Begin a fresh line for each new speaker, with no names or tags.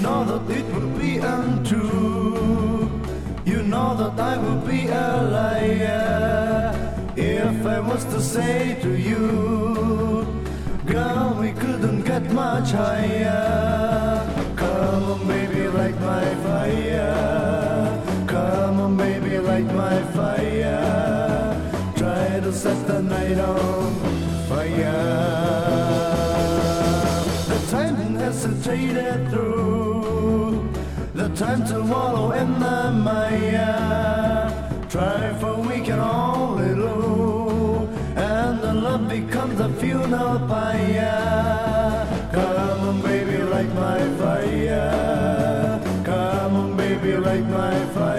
know that it would be untrue. You know that I would be a liar if I was to say to you, girl, we couldn't get much higher. Come on, baby, light my fire. Come on, baby, light my fire. Try to set the night on fire. The time hesitated through, the time to wallow in the mire. Try for we can only lose, and the love becomes a funeral pyre. Come on, baby, light my fire. Come on, baby, light my fire.